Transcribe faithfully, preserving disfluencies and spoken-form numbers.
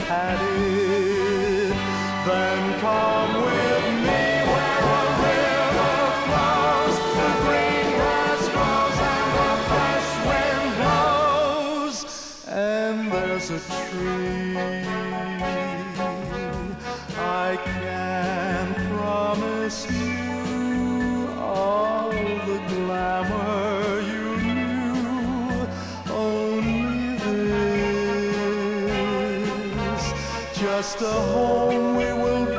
Patty. Then come with me where a river flows, the green grass grows, and the fresh wind blows. And there's a tree I can promise you all the glamour you knew, only this, just a home we will